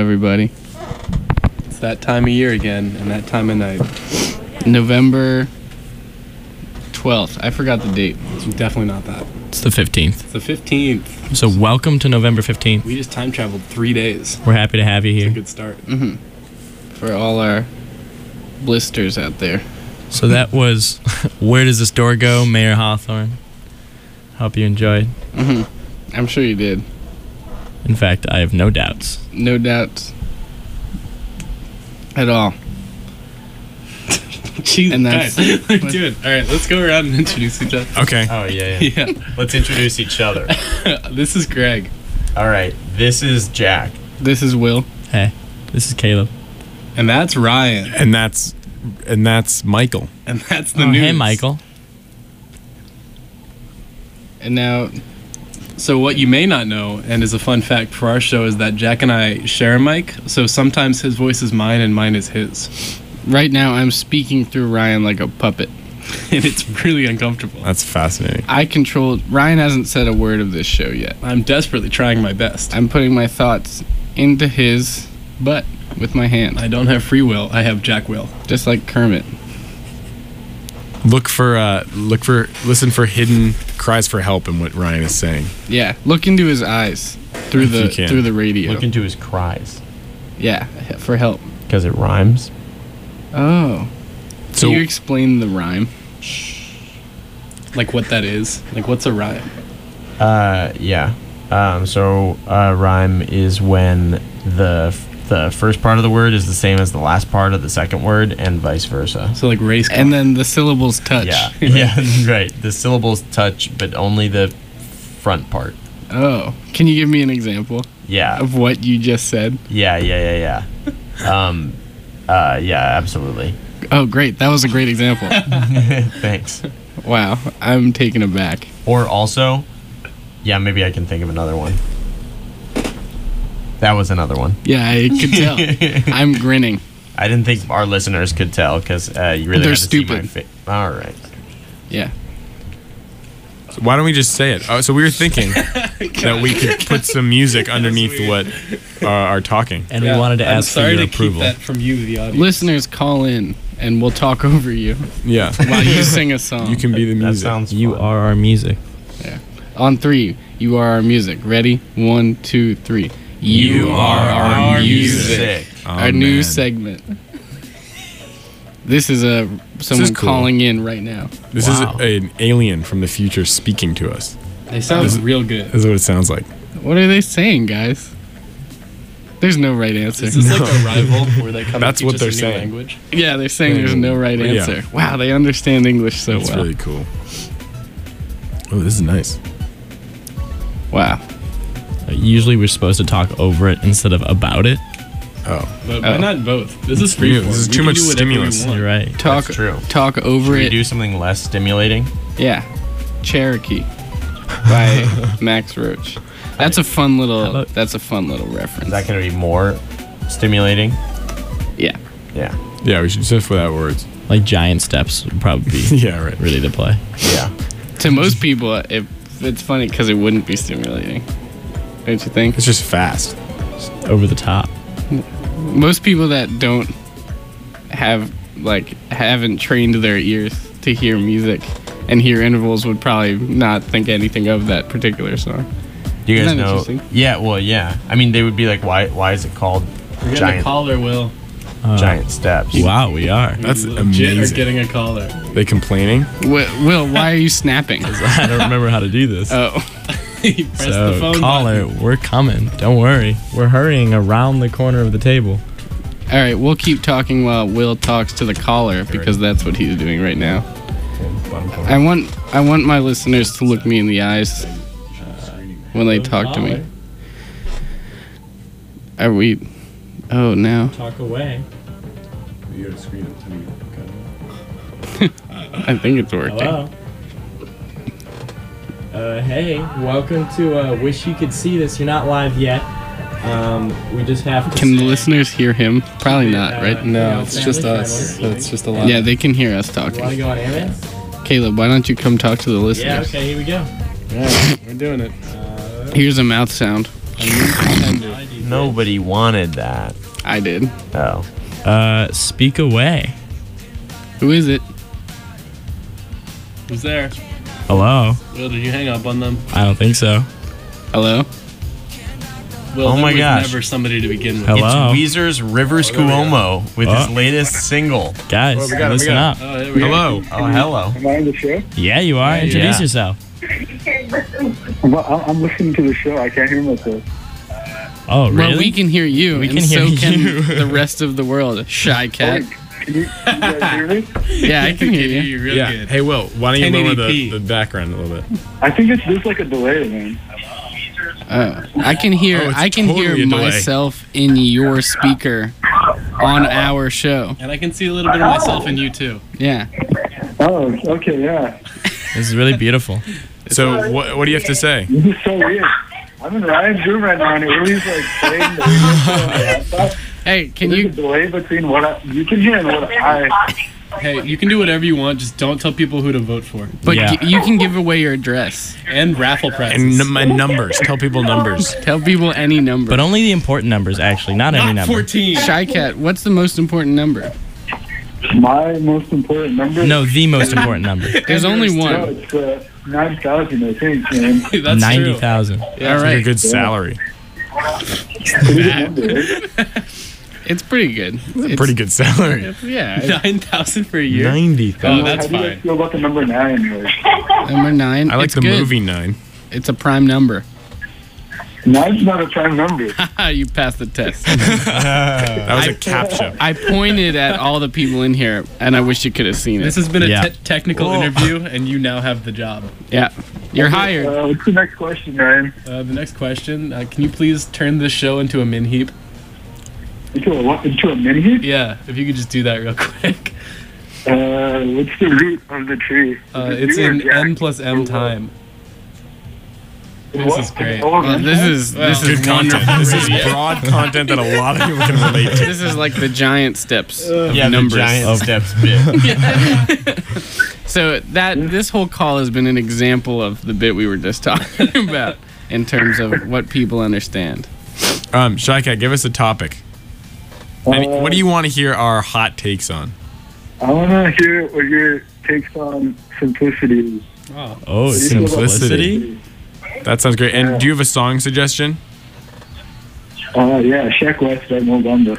everybody. It's that time of year again, and that time of night. November 12th. I forgot the date. It's definitely not that. It's the 15th. It's the 15th. So welcome to November 15th. We just time traveled 3 days. We're happy to have you It's a here. good start. For all our blisters out there. So that was Where Does This Door Go? Mayor Hawthorne. Hope you enjoyed. I'm sure you did. In fact, I have no doubts. No doubts. At all. Jesus, And that's- guys, dude. All right, let's go around and introduce each other. Okay. Oh, yeah. Yeah, Let's introduce each other. this is Greg, All right, this is Jack. This is Will. Hey, this is Caleb. and that's Ryan, And that's Michael. and that's the Oh, news. hey, Michael. And now, So what you may not know, and is a fun fact for our show, is that Jack and I share a mic. So sometimes his voice is mine and mine is his, right now, I'm speaking through Ryan like a puppet. and it's really uncomfortable. That's fascinating. I control. Ryan hasn't said a word of this show yet. I'm desperately trying my best. I'm putting my thoughts into his butt with my hand, I don't have free will. I have Jack will. just like Kermit. Listen for hidden cries for help in what Ryan is saying. Yeah, look into his eyes through If you can. the radio. Look into his cries Yeah, for help. because it rhymes. Oh, So can you explain the rhyme? Like what that is. Like what's a rhyme? Yeah. So rhyme is when the first part of the word is the same as the last part of the second word, and vice versa. So like race car. And then the syllables touch. Yeah. Yeah. Right. The syllables touch, but only the front part. Oh, can you give me an example Yeah. of what you just said? Yeah. Yeah. Yeah. Absolutely. Oh, great. That was a great example. Thanks. Wow, I'm taken aback. Or also, yeah, maybe I can think of another one. That was another one. Yeah, I could tell. I'm grinning. I didn't think our listeners could tell because you really They're had to see my stupid. face. All right. Yeah. why don't we just say it? So we were thinking that we could put some music underneath what our talking. And we wanted to I'm ask for sorry your to approval. keep that from you, the audience. Listeners, call in and we'll talk over you Yeah. while you sing a song. You can be the That music. sounds You fun. are our music. On 3, you are our music. Ready? 1, 2, 3. You are our music. Oh, Our new man. segment. This is someone cool. calling in right now. This Wow. is an alien from the future speaking to us. They sound real good. This is what it sounds like. What are they saying, guys? There's no right answer. Is this like a rival where they come That's and teach what us they're a new saying. language? Yeah, they're saying there's no right Yeah. answer. Wow, they understand English so That's well. really cool. Oh, this is nice. Wow. Usually we're supposed to talk over it instead of about it. Oh. But why not both? This is free. Yeah, this is too much stimulus. You're right. Talk That's true. Talk over Should we it. do something less stimulating? Yeah. Cherokee by Max Roach. That's a fun little about- reference. Is that going to be more stimulating? Yeah. Yeah. Yeah, we should just without words. Like giant steps would probably be Yeah, right. really to play. Yeah. To most people, it's funny because it wouldn't be stimulating. Don't you think? It's just fast. Over the top. Most people that don't haven't trained their ears to hear music and hear intervals would probably not think anything of that particular song. Do you guys Isn't that know? interesting? Yeah. Well, yeah. I mean, they would be like, why is it called We're getting a giant caller, Will. giant steps? Wow, we are. That's We legit amazing. are getting a caller. They complaining? Will, why are you snapping? I don't remember how to do this. Oh, He pressed the So, phone caller, button. we're coming. Don't worry. We're hurrying around the corner of the table. all right. We'll keep talking while Will talks to the caller because that's what he's doing right now. I want my listeners to look me in the eyes when they talk to me. Are we? Oh, now. Talk away. You gotta screen it. I think it's working. Hey, welcome to Wish You Could See This. You're not live yet. We just have to Can the listeners hear him? Probably not, right? No, it's just us. So it's just a lot. Yeah, they can hear us talking. Want to go on air? Caleb, why don't you come talk to the listeners? Yeah, okay, here we go. Yeah, we're doing it. Here's a mouth sound. Nobody wanted that. I did. Oh. Speak away. Who is it? Who's there? Hello. Will, did you hang up on them? I don't think so. Hello? Will, Oh there my was gosh. never somebody to begin with. Hello. It's Weezer's Rivers Cuomo with his Oh. latest single. Guys, we got it, listen we got up. Oh, there we go. Hello. Oh, hello. Am I on the show? Yeah, you are. Introduce Yeah. yourself. I'm listening to the show. I can't hear myself. Oh, really? Well, we can hear you, We and can so hear can you. the rest of the world. Shy cat. Can you guys hear me? Yeah, I can hear Can hear you. you real Yeah. good. Hey, Will, why don't you lower 1080p. the background a little bit? I think there's like a delay, man. I can hear. Oh, it's I can totally hear a delay. myself in your speaker on our show. And I can see a little bit of myself in you too. Yeah. Oh, okay, yeah. This is really beautiful. So, what do you have to say? This is so weird. I'm in Ryan's room right now, and Willie's like playing the radio show on the laptop. Hey, can There's a you? delay between what you can hear and what I. Hey, you can do whatever you want. Just don't tell people who to vote for. But Yeah. you can give away your address. And raffle prizes. And my numbers. Tell people numbers. Tell people any number. But only the important numbers, actually, not every Not number. 14. Shy cat. What's the most important number? My most important number. No, the most important number. There's only No, one. it's 9,000, I think, man. That's 90,000. All It's like a right. good salary. Pretty good number, right? It's pretty good. It's Pretty good salary. Yeah. true. 9,000 for a year. 90,000. Oh, that's How do you fine. guys feel about the number 9? Like, Number 9. I like it's the good. movie 9. It's a prime number. 9's not a prime number. You passed the test. That was a captcha. I pointed at all the people in here, and I wish you could have seen This it. has been a Yeah. technical interview, and you now have the job. Yeah. You're hired. What's the next question, Ryan? The next question: can you please turn this show into a min heap? Into a what? Into a mini heap? Yeah, if you could just do that real quick. What's the root of the tree? It's in n plus m time. This is great. This is Good content. This is broad content that a lot of people can relate to. This is like the giant steps of Yeah, numbers. the giant steps bit. So this whole call has been an example of the bit we were just talking about in terms of what people understand. Shy Cat, give us a topic. What do you want to hear our hot takes on? I want to hear what your takes on simplicity is. Oh, simplicity? That sounds great. And do you have a song suggestion? Yeah, Sheck West by Mo Bamba.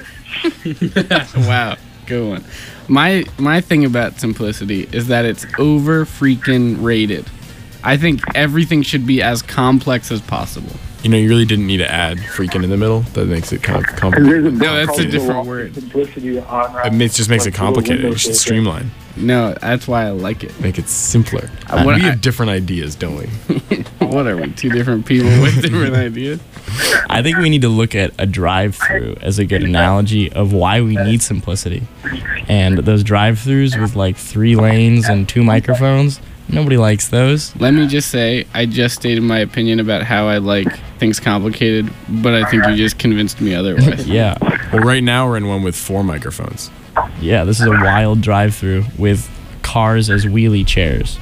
Wow, good one. My thing about simplicity is that it's over freaking rated. I think everything should be as complex as possible. You know, you really didn't need to add freaking in the middle. That makes it kind of And complicated. there's a book No, that's a called different The Walk word. of Simplicity on. It just makes it like, complicated. You Windows should Filter. streamline. No, that's why I like it. Make it simpler. What We I- have different ideas, don't we? What are we? Two different people with different ideas? I think we need to look at a drive-through as a good analogy of why we need simplicity. And those drive-throughs with like 3 lanes and 2 microphones, nobody likes those. Let me just say, I just stated my opinion about how I like things complicated, but I think you just convinced me otherwise. Yeah. Well, right now we're in one with 4 microphones. Yeah, this is a wild drive-through with cars as wheelie chairs.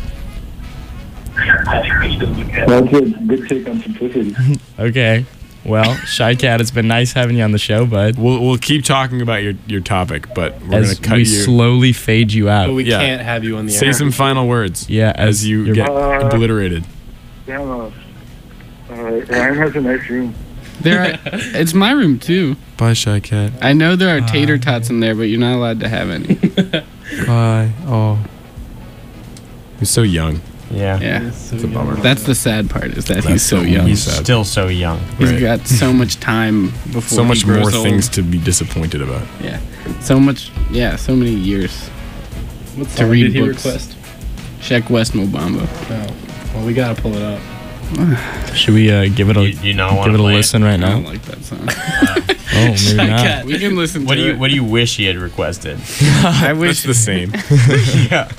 That's a good take on simplicity. Okay. Well, Shy Cat, it's been nice having you on the show, bud. We'll keep talking about your topic, but we're As gonna cut we you. slowly fade you But out. we Yeah. can't have you on the Say air. some final words. Yeah, as you you're- get obliterated. Damn, Ryan has a nice room. It's my room too. Bye, Shy Cat. I know there are tater tots in there, but you're not allowed to have any. Bye. Oh, he's so young. Yeah. Yeah, It's It's a bummer. that's the sad part is that he's That's so so young. He's sad. still so young. He's Right. got so much time before So much he grows more old. things to be disappointed about. Yeah, so much. Yeah, so many years. What to song read did he books. request? Check West Mobamba. Oh, well, we gotta pull it up. Should we give it a You not want give it a to listen right I now? don't like that song. Oh, maybe not. Cat. We can listen What to do you it. What do you wish he had requested? I It's wish the same. Yeah.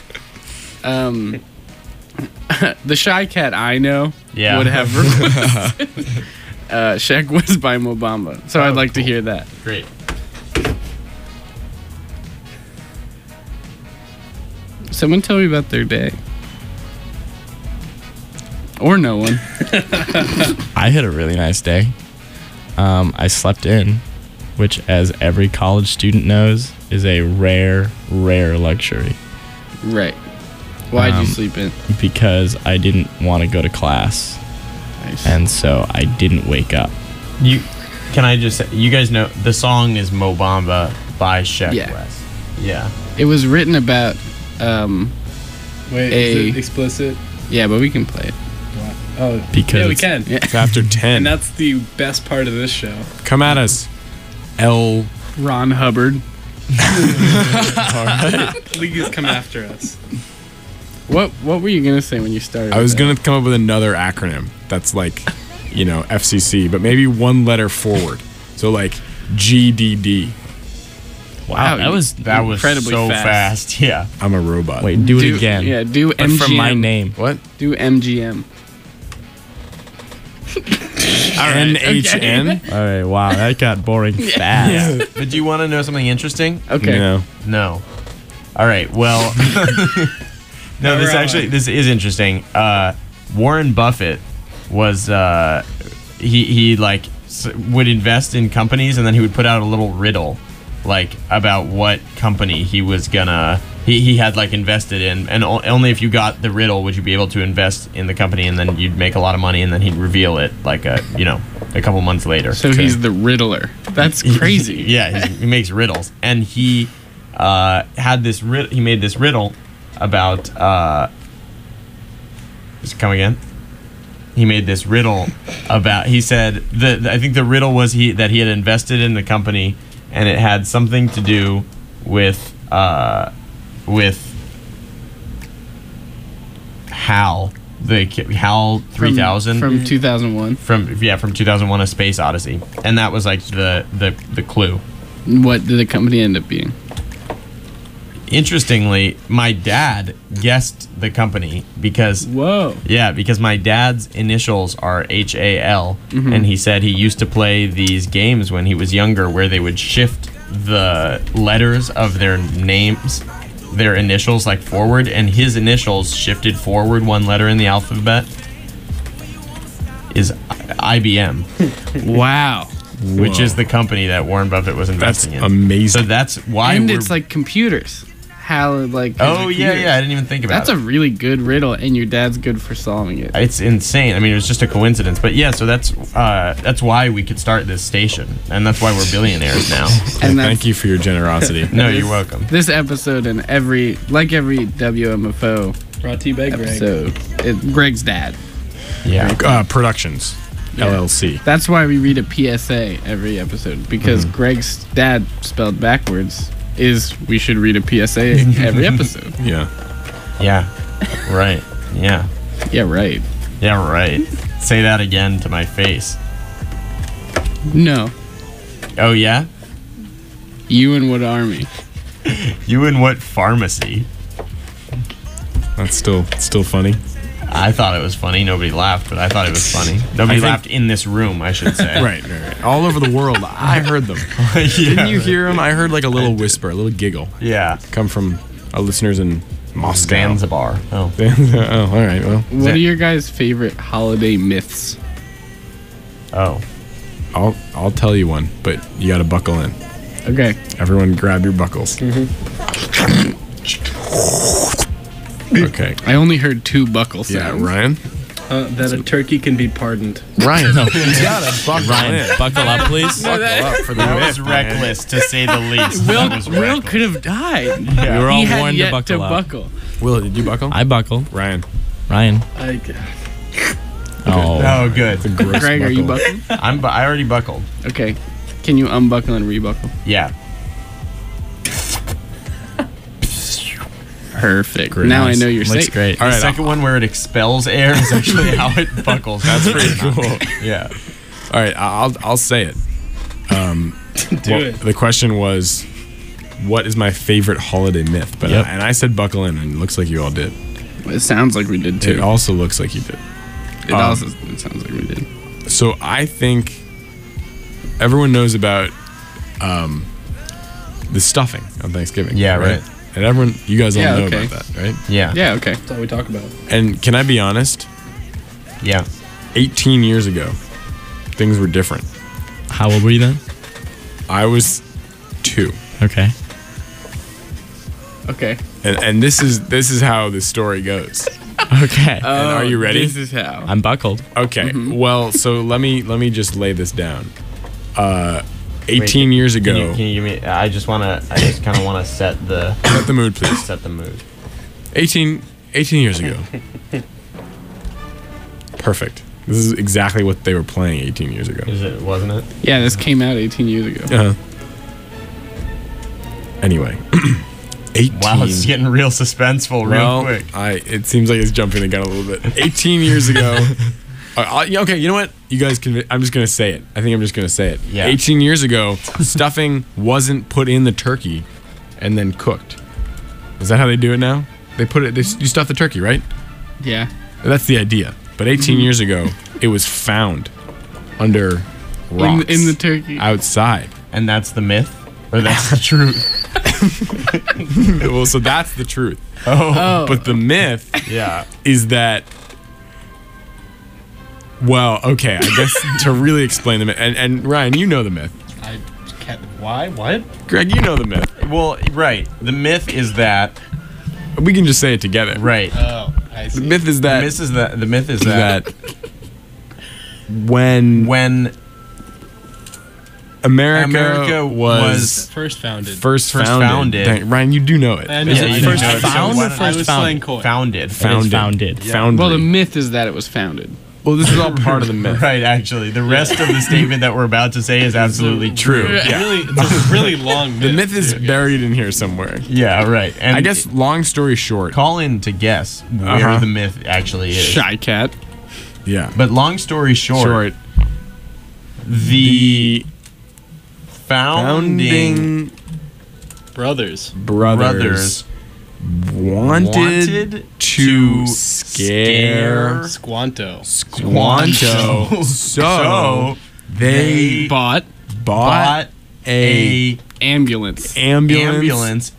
the Shy Cat I know Yeah. would have requested Check West by Mobamba. So I'd like to hear that. Great. Someone tell me about their day. Or no one. I had a really nice day. I slept in, which, as every college student knows, is a rare luxury. Right. Why'd you Um, sleep in? Because I didn't want to go to class, Nice. and so I didn't wake up. Can I just say, you guys know the song is Mo Bamba by Sheck Yeah. West. Yeah. It was written about. Wait, is it explicit? Yeah, but we can play it. Oh, Because yeah, we it's- can. Yeah. It's after 10. And that's the best part of this show. Come at us. L. Ron Hubbard. Please come after us. What were you gonna say when you started? I was with going to come up with another acronym that's like, FCC, but maybe one letter forward. So like GDD. Wow, that was That was Incredibly so fast. fast. Yeah. I'm a robot. wait. Do that? it again. Yeah, do But MGM. from my name. What? Do MGM. NHN? All right. Wow, that got boring fast. But do you want to know something interesting? Okay. No. No. All right. Well, no. This is interesting. Warren Buffett was he would invest in companies, and then he would put out a little riddle, like about what company he was gonna. He had like invested in, and only if you got the riddle would you be able to invest in the company, and then you'd make a lot of money, and then he'd reveal it like a couple months later. So he's the Riddler. That's crazy. Yeah, he makes riddles, and he had this. He made this riddle about. Just come again. He made this riddle about. He said I think the riddle was that he had invested in the company, and it had something to do with HAL, the HAL 3000 from 2001. from 2001: A Space Odyssey, and that was like the clue. What did the company end up being? Interestingly, my dad guessed the company because because my dad's initials are HAL, and he said he used to play these games when he was younger where they would shift the letters of their names, their initials like forward, and his initials shifted forward one letter in the alphabet is IBM, Wow. which is the company that Warren Buffett was That's investing in. amazing. So that's why And we're it's like computers. How like? oh computers. yeah, I didn't even think about That's it. a really good riddle, and your dad's good for solving it. It's insane. I mean, it was just a coincidence, but yeah. So that's why we could start this station, and that's why we're billionaires now. And that's Thank you for your generosity. No, you're welcome. this episode and every WMFO Brought to you by Greg. episode. Greg's dad. Yeah, Productions. Yeah. LLC. That's why we read a PSA every episode, because Greg's dad spelled backwards is we should read a PSA every episode. Yeah. yeah, right. Yeah, Yeah, right. yeah, right. Say that again to my face. No. Oh yeah, You and what army? you in what pharmacy? That's still funny. I thought it was funny. Nobody laughed, but I thought it was funny. Nobody think- laughed in this room, I should say. Right. All over the world. I heard them. Didn't you hear them? I heard like a little whisper, a little giggle Yeah. come from our listeners in Moscow. Zanzibar. Oh. Oh, all right. Well, What are your guys' favorite holiday myths? Oh. I'll tell you one, but you got to buckle in. Okay. Everyone, grab your buckles. Okay. I only heard 2 buckle Yeah, sounds. Ryan. That a turkey can be pardoned. Ryan. You gotta buckle Ryan, in. buckle up, please. Buckle up for the That myth, was man. reckless, to say the least. Will, That was Will reckless. could have died. We were all He had warned to yet buckle up. buckle. Will, did you buckle? I buckled. Ryan. Ryan. Oh. Oh, good. It's a gross Greg, are you buckle. buckled? I already buckled. Okay. Can you unbuckle and rebuckle? Yeah. Perfect. Great. Now I Nice. know you're Looks safe. great. All The right. second one where it expels air is actually how it buckles. That's pretty cool. Yeah. All right. I'll say it. Do it. The question was, what is my favorite holiday myth? But Yep. and I said buckle in, and it looks like you all did. It sounds like we did It too. also looks like you did. It sounds like we did. So I think everyone knows about the stuffing on Thanksgiving. Yeah, right. And everyone, you guys all Yeah, know okay. about that, right? Yeah. Yeah, okay. That's all we talk about. And can I be honest? Yeah. 18 years ago, things were different. How old were you then? I was 2. Okay. Okay. And this is how the story goes. Okay. And are you ready? This is how. I'm buckled. Okay. Well, so let me just lay this down. 18 years ago. Can you give me? I just kind of want to set the mood, please. Set the mood. 18 years ago. Perfect. This is exactly what they were playing 18 years ago. Wasn't it? Yeah, this came out 18 years ago. Anyway. 18. Wow, it's getting real suspenseful real quick. It seems like it's jumping the gun a little bit. 18 years ago. Okay, you know what? You guys I'm just going to say it. I think I'm just going to say it. Yeah. 18 years ago, stuffing wasn't put in the turkey and then cooked. Is that how they do it now? You stuff the turkey, right? Yeah. That's the idea. But 18 years ago, it was found under rocks In the turkey. outside. And that's the myth? Or that's the truth? Well, so that's the truth. Oh. But the myth Yeah. is that, well, okay, I guess to really explain the myth, and Ryan, you know the myth. I can't. Why? What? Greg, you know the myth. Well, right. The myth is that. We can just say it together. Right. Oh, I see. The myth is that. The myth is that when America was first founded. First founded. Dang, Ryan, you do know it. I know. Is it I first know it. found So or I first was founded? slang coy. founded. Founded. Founded. Well, the myth is that it was founded. Well, this is all part of the myth. Right, actually. The rest of the statement that we're about to say is absolutely true. It's a really long myth. The myth is buried in here somewhere. Yeah, right. And I guess, long story short. call in to guess where the myth actually is. Shy cat. Yeah. But long story short, the founding brothers brothers wanted to scare Squanto. Squanto. So they Bought bought a ambulance. ambulance.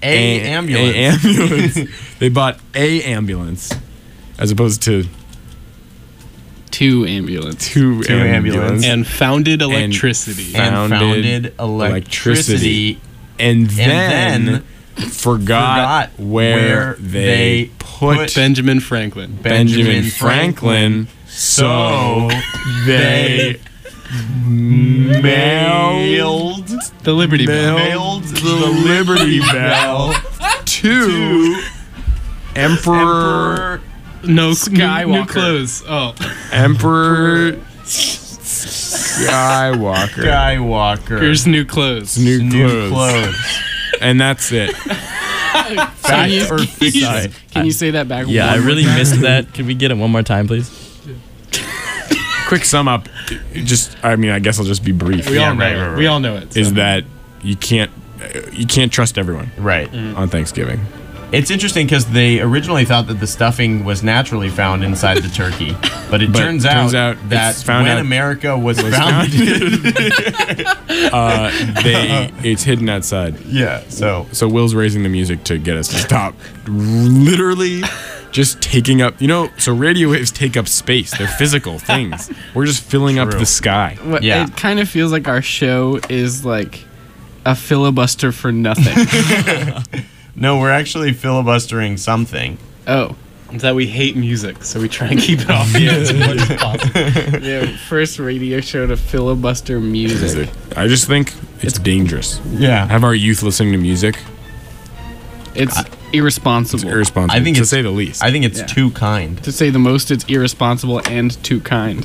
They bought a ambulance as opposed to Two ambulance. two ambulances. And founded electricity. and founded electricity. And then forgot where they put Benjamin Franklin. Benjamin Franklin. So they mailed The Liberty Bell. Mailed the Liberty Bell to Emperor No, Skywalker. New clothes. Oh. Emperor Skywalker. Here's new clothes. New New clothes. clothes. And that's it. Can you, Sorry. can you say that back? Yeah, I one more really time? missed that. Could we get it one more time, please? Quick sum up. I guess I'll just be brief. We all know right, it. right, right. We all know it. Is so. that you can't trust everyone Right. on Thanksgiving. It's interesting because they originally thought that the stuffing was naturally found inside the turkey, but it turns out that it's found when out- America was founded, It's hidden outside. yeah. So So Will's raising the music to get us to stop. Literally just taking up, so radio waves take up space. They're physical things. We're just filling up True. the sky. What- Yeah. It kind of feels like our show is like a filibuster for nothing. no, we're actually filibustering something. Oh. It's that we hate music, so we try and keep it off the air as much as possible. Yeah, first radio show to filibuster music. I just think it's dangerous. Yeah. Have our youth listening to music. It's irresponsible. It's irresponsible, I think to it's- say the least. I think it's Yeah. too kind. To say the most, it's irresponsible and too kind.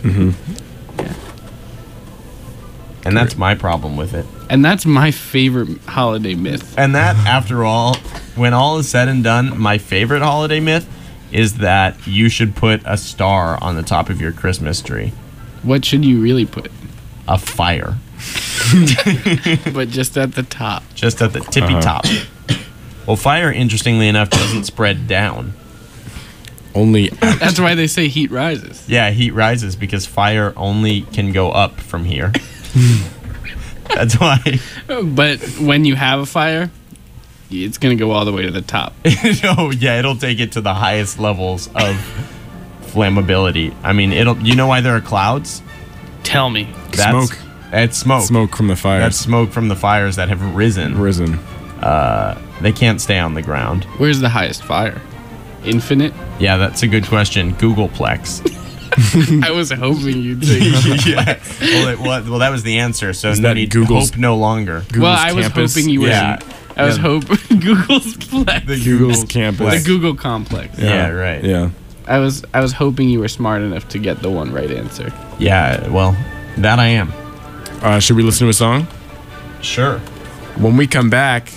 And that's my problem with it. And that's my favorite holiday myth. And that, after all, when all is said and done, my favorite holiday myth is that you should put a star on the top of your Christmas tree. What should you really put? A fire. But just at the top. Just at the tippy top. Well, fire, interestingly enough, doesn't spread down. Only That's why they say heat rises. Yeah, heat rises because fire only can go up from here. That's why. But when you have a fire, it's going to go all the way to the top. Oh, yeah, it'll take it to the highest levels of flammability. I mean, you know why there are clouds? Tell me. smoke. It's smoke. Smoke from the fires. That's smoke from the fires that have risen. They can't stay on the ground. Where's the highest fire? Infinite? Yeah, that's a good question. Googleplex. I was hoping you'd say. Yeah. Well, that was the answer. So Is no that need Google's- hope no longer. Well, I was campus? hoping you were. Yeah. I was hoping Google's Plex. Google's campus. The Google complex. Yeah, right. Yeah. I was hoping you were smart enough to get the one right answer. Yeah, well, that I am. Should we listen to a song? Sure. When we come back,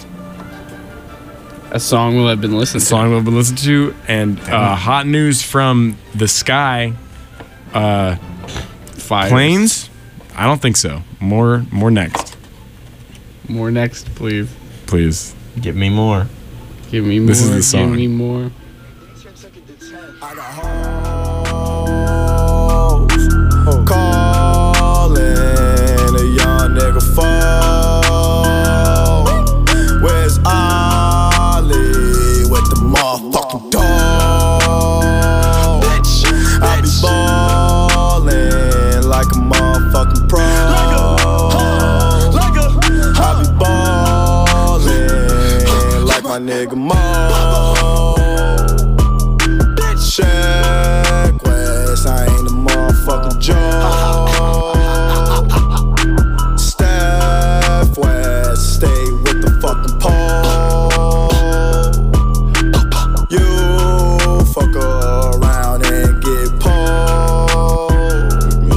A song will have been listened a song we'll be listening to, and hot news from the sky. to. Fires. Planes? I don't think so. More next, More next, please. please. Give me more. Give me more. This is the song. Give me more. Calling a young nigga fall. Where's Ollie with the motherfucking dog? I be ballin' like a motherfucking pro. I be ballin' like my nigga Mo. Check West, I ain't a motherfucking joke. Steph West, stay with the fucking pole. You fuck around and get pulled.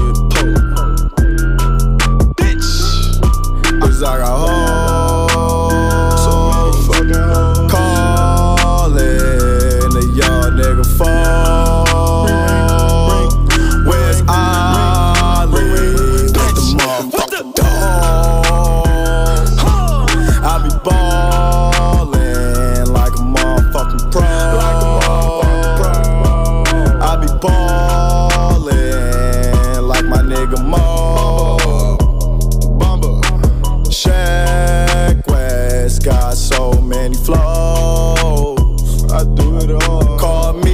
Bitch, 'cause I got hoes. So motherfucking hoes. Calling a young nigga fall. Where's Ollie with the motherfucking dog? I be ballin' like a motherfucking pro. I be ballin' like my nigga Mo. Shaq West got so many flows. I do it all. Call me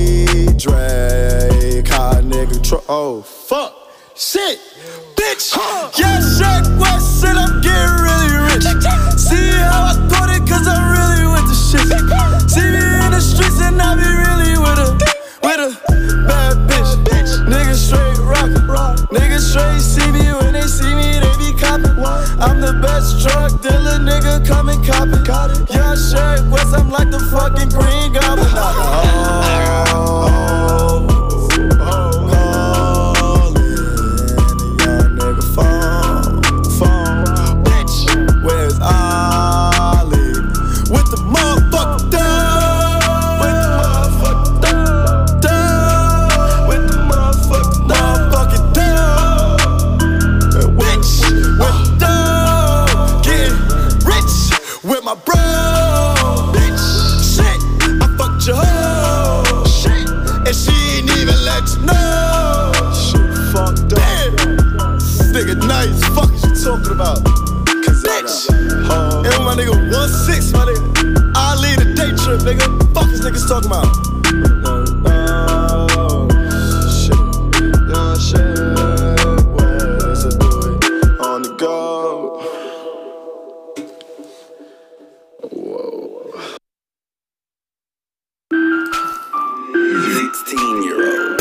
Drake, hot nigga. Oh fuck, shit, bitch. Yeah, Shaq West said I'm getting really rich. See how I got it, 'cause I'm really with the shit. See me in the streets and I be really with a bad bitch. Niggas straight rockin', niggas straight see me when they see me, they be coppin'. I'm the best drug dealer, nigga, come and cop it. Young Shaq West, I'm like the fucking Green Goblin. Where's Ollie with the motherfucking dog? With the motherfucking dog. With the motherfucking dog. Bitch, with the dog. Getting rich with my bro. Bitch, shit, I fucked your hoe. Shit, and she ain't even let you know. Shit, fucked up. Damn, nigga nice. Fuck is you talking about? Bitch, and my nigga 1-6, my nigga. I lead a day trip, nigga. Fuck is niggas talking about? Shit, shit. Where's I do it on the go? Whoa. 16-year-old.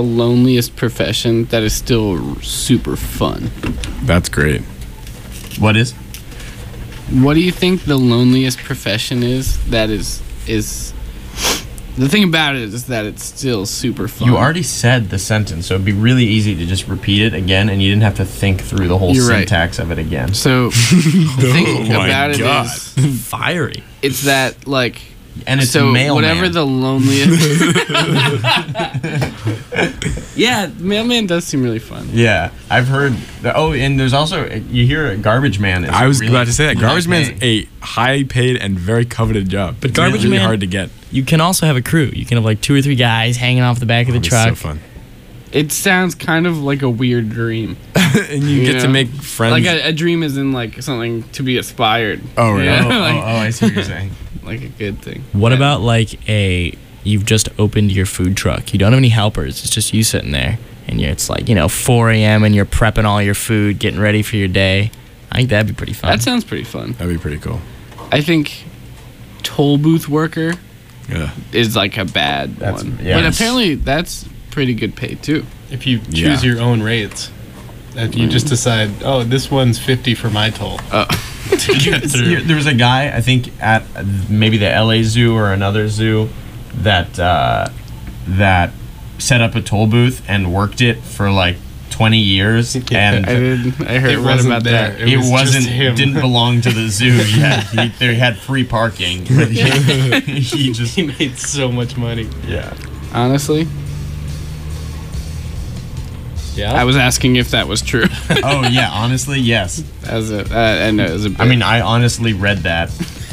the loneliest profession that is still super fun? That's great. What is? What do you think the loneliest profession is that is the thing about it is that it's still super fun. You already said the sentence, so it'd be really easy to just repeat it again, and you didn't have to think through the whole You're right. syntax of it again. So the thing my about it God. is Fiery. it's that like And it's so mailman. whatever the loneliest Yeah, mailman does seem really fun. Yeah, I've heard. And there's also you hear garbage man. Is I was really about to say that. Garbage high man's paying. a high paid and very coveted job. But garbage really man- hard to get. You can also have a crew. You can have like 2 or 3 guys hanging off the back of the It's truck. so fun. It sounds kind of like a weird dream. And you get to know? make friends. Like a dream is in like something to be aspired. Oh, really? Yeah, Oh, like, I see what you're saying. like a good thing. What Yeah. about like you've just opened your food truck. You don't have any helpers. It's just you sitting there. And it's like, 4 a.m. and you're prepping all your food, getting ready for your day. I think that'd be pretty fun. That sounds pretty fun. That'd be pretty cool. I think toll booth worker Yeah. is like a bad That's- one. yeah. But apparently that's pretty good pay too. If you choose Yeah. your own rates, if you just decide, oh, this one's 50 for my toll to get through. There was a guy, I think, at maybe the LA Zoo or another zoo that that set up a toll booth and worked it for like 20 years, and I heard It read wasn't about there. that. It was wasn't just him. didn't belong to the zoo yet. They had free parking, but he just He made so much money. yeah. Honestly, Yeah. I was asking if that was true. Oh yeah, honestly, yes. As a, I know as a bit. I mean, I honestly read that.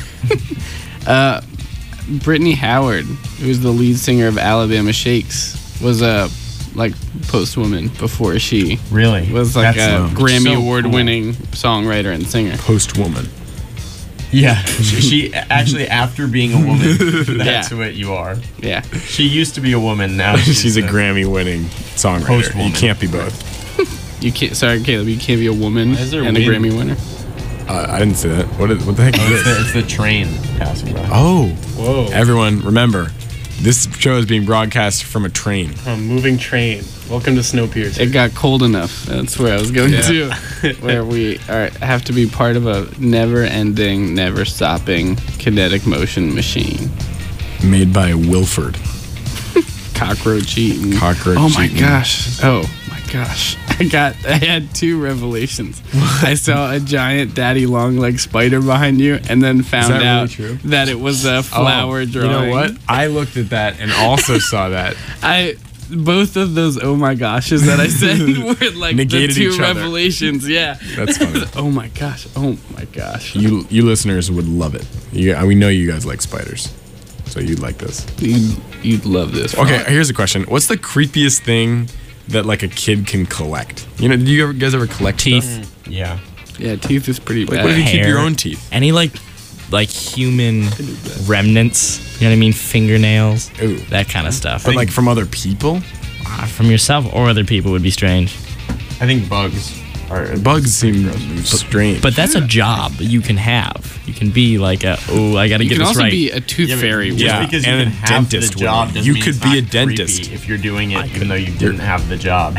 Brittany Howard, who's the lead singer of Alabama Shakes, was a like post woman before she Really, was like That's a Grammy so Award cool. winning songwriter and singer. Post woman. Yeah, she actually, after being a woman, that's Yeah. what you are. Yeah. She used to be a woman. Now She's a Grammy winning songwriter. Post-woman. You can't be both. You can't. Sorry, Caleb. You can't be a woman Why is there and a wind? Grammy winner. I didn't say that. What the heck is this? It's the train passing by. Oh. Whoa. Everyone, remember, this show is being broadcast from a train. A moving train. Welcome to Snowpiercer. It got cold enough. That's where I was going to. Where we have to be part of a never-ending, never-stopping kinetic motion machine. Made by Wilford. Cockroach eating. Cockroach Oh my eating. gosh. Oh my gosh. I had 2 revelations. I saw a giant daddy long leg spider behind you and then found that really out true? that it was a flower drawing. You know what? I looked at that and also saw that. Both of those oh my goshes that I said were like Negated the 2 each other. revelations. Yeah. That's funny. Oh my gosh. Oh my gosh. You listeners would love it. We know you guys like spiders, so you'd like this. You'd love this. Okay, here's a question. What's the creepiest thing that like a kid can collect? Do you guys ever collect Teeth. stuff? Yeah. Yeah, teeth is pretty Like, bad. what if you keep Hair. your own teeth? Any like human remnants, you know what I mean? Fingernails, Ooh. that kind of stuff. But like from other people? From yourself or other people would be strange. I think bugs are. Bugs seem strange. But that's a job you can have. You can be like I gotta You get can this also right. be a tooth fairy. Just Yeah, because and you a can have dentist the job would. doesn't You mean could it's be a not dentist. creepy if you're doing it even though you didn't have the job.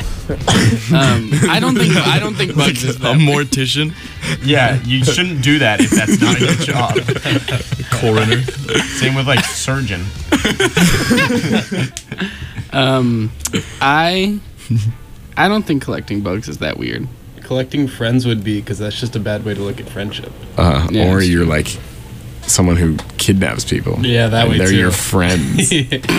I don't think bugs is a that. mortician, Yeah, you shouldn't do that if that's not your job. coroner. Same with like surgeon. I don't think collecting bugs is that weird. Collecting friends would be, because that's just a bad way to look at friendship. Yeah, or that's you're like someone who kidnaps people. Yeah, that and way they're too. your friends.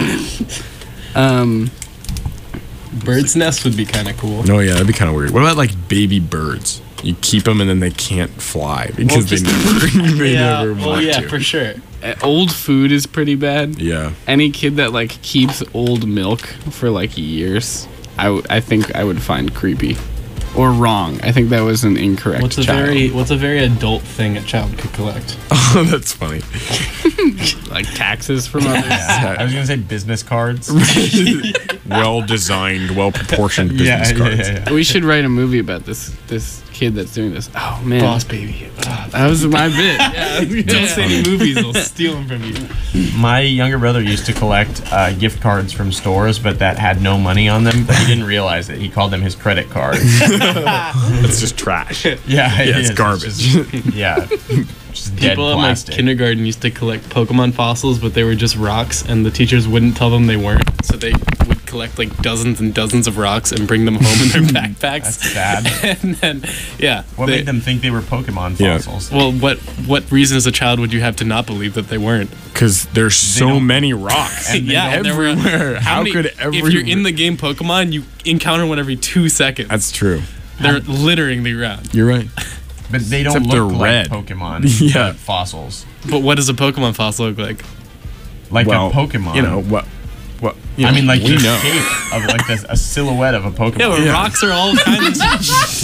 Bird's nest would be kind of cool. No, yeah, that'd be kind of weird. What about like baby birds? You keep them and then they can't fly because just- they never well, want yeah, to. for sure. Old food is pretty bad. Yeah. Any kid that like keeps old milk for like years, I think I would find creepy or wrong. I think that was an incorrect What's a child. very adult thing a child could collect? Oh, that's funny. Like taxes from others. Yeah, I was gonna say business cards. Well designed, well proportioned business cards. We should write a movie about this kid that's doing this. Oh man, Boss Baby. that was my bit. Don't say any movies, they'll steal them from you. My younger brother used to collect gift cards from stores, but that had no money on them. But he didn't realize it. He called them his credit card. That's just trash. Yeah, It's garbage. Yeah. Just dead People at my plastic. kindergarten used to collect Pokemon fossils, but they were just rocks, and the teachers wouldn't tell them they weren't. So they would collect like dozens and dozens of rocks and bring them home in their backpacks. That's sad. And then, yeah. What made them think they were Pokemon Yeah. fossils? Well, what reason as a child would you have to not believe that they weren't? Because there's so don't- many rocks. Yeah, there were- everywhere. How could If you're in every? the game Pokemon, you encounter one every 2 seconds. That's true. They're littering the ground. You're right. But they don't Except look they're like red. Pokemon Yeah. fossils. But what does a Pokemon fossil look like? Like Well, a Pokemon. You know what? What? You I know, mean, like we the know. shape of like a silhouette of a Pokemon. Yeah, but rocks are all kinds of...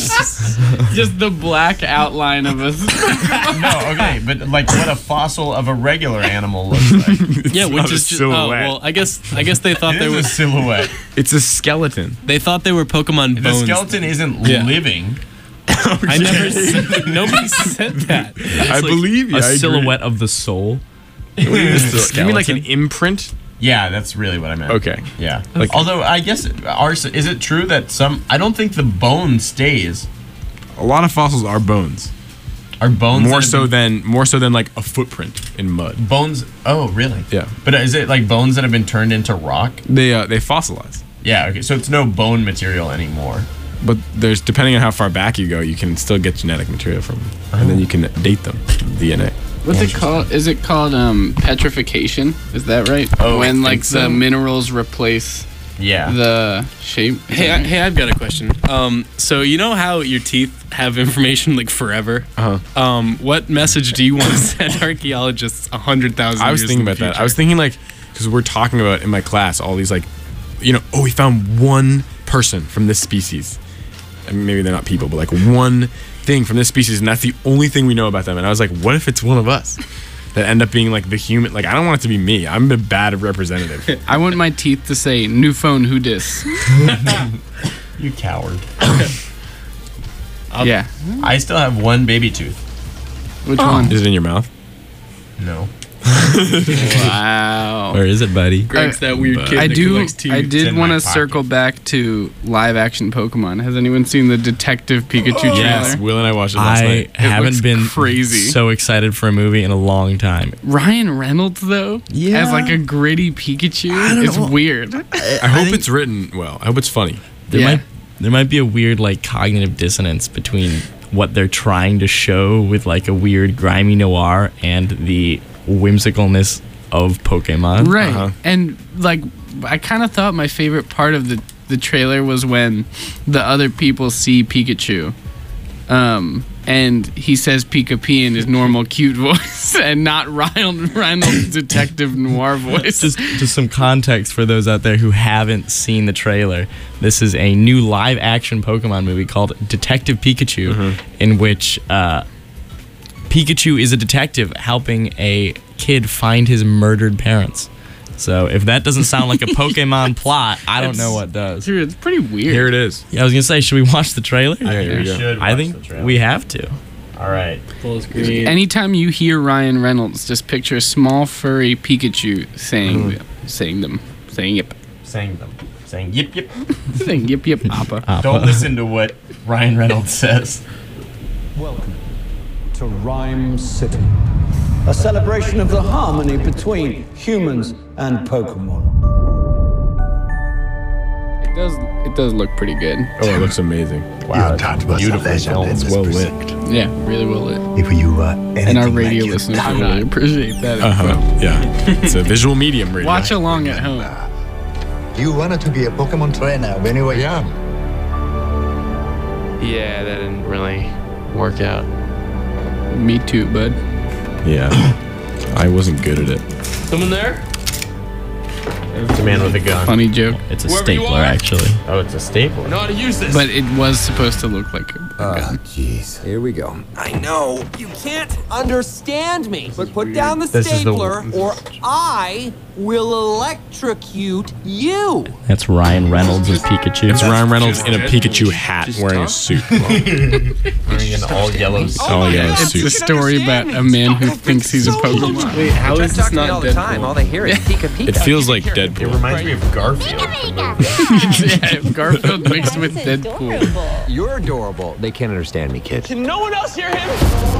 Just the black outline of us. No, okay, but like what a fossil of a regular animal looks like. Yeah, not which a is just... Oh, silhouette. well, I guess they thought It they is were... a silhouette. It's a skeleton. They thought they were Pokemon The bones. skeleton isn't Yeah. living. I never said... Nobody said that. I believe you. A I agree. silhouette of the soul. You mean like an imprint? Yeah, that's really what I meant. Okay. Yeah. Like- Although I guess is it true that some? I don't think the bone stays. A lot of fossils are bones. Are bones that More have so than like a footprint in mud. been- bones? Oh, really? Yeah. But is it like bones that have been turned into rock? They fossilize. Yeah. Okay. So it's no bone material anymore. But there's depending on how far back you go, you can still get genetic material from them, and then you can date them, DNA. What's it called? Is it called petrification? Is that right? Oh, when I like think so. the minerals replace Yeah. the shape. Hey, I've got a question. So you know how your teeth have information like forever? Uh-huh. What message do you want to send archaeologists 100,000 I was years thinking in the about that. future? I was thinking like, because we're talking about in my class all these like, we found one person from this species. I mean, maybe they're not people, but like one thing from this species, and that's the only thing we know about them. And I was like, what if it's one of us that end up being like the human? Like, I don't want it to be me. I'm a bad representative. I want my teeth to say "new phone, who dis." You coward. Yeah. I still have one baby tooth. Which one? Is it in your mouth? No. Wow. Where is it, buddy? Greg's that weird kid I that do. collects teeth. I It's did in want my to pocket. circle back to live action Pokemon. Has anyone seen the Detective Pikachu trailer? Yes. Will and I watched it last I night. looks haven't been crazy. so excited for a movie in a long time. Ryan Reynolds though, Yeah. as like a gritty Pikachu, it's weird. I hope it's written well. I hope it's funny. There might be a weird like cognitive dissonance between what they're trying to show with like a weird grimy noir and the whimsicalness of Pokemon. Right. Uh-huh. And like I kind of thought my favorite part of the trailer was when the other people see Pikachu. And he says Pika P in his normal cute voice and not Reynolds' detective noir voice. Just some context for those out there who haven't seen the trailer. This is a new live action Pokemon movie called Detective Pikachu, in which Pikachu is a detective helping a kid find his murdered parents. So if that doesn't sound like a Pokemon plot, I don't know what does. Dude, it's pretty weird. Here it is. Yeah, I was gonna say, should we watch the trailer? Yeah, here we go. Should I watch think the trailer. we have to. All right. Full screen. Anytime you hear Ryan Reynolds, just picture a small furry Pikachu saying yep, Saying them. Saying yip yip. saying yip yip appa. Don't listen to what Ryan Reynolds says. Welcome to Rhyme City, a celebration of the harmony between humans and Pokemon. It does look pretty good. Oh, it looks amazing. Wow, Your thought was a beautiful legend film. in It's this well lit. precinct. Yeah, really well lit. If you were anything And our like radio you listeners will cannot, really appreciate that. Yeah. It's a visual medium radio. Watch along at home. you wanted to be a Pokemon trainer when you were young. Yeah, that didn't really work out. Me too, bud. Yeah. I wasn't good at it. Someone there? It's a man with a gun. Funny joke. It's a stapler, actually. Oh, it's a stapler. Know how to use this. But it was supposed to look like a gun. Jeez. Here we go. I know you can't understand me, but put down the This is the- stapler or I will electrocute you. That's Ryan Reynolds as Pikachu. It's Ryan Reynolds in a Pikachu hat wearing a suit. Wearing an all yellow suit. All yellow It's suit. a story about a man who thinks he's a Pokemon. Wait, how is this not all the time. All Deadpool? they hear is Pika Pika. It feels like It Deadpool. reminds me of Garfield. Yeah, Garfield mixed with Deadpool. You're adorable. They can't understand me, kid. Can no one else hear him?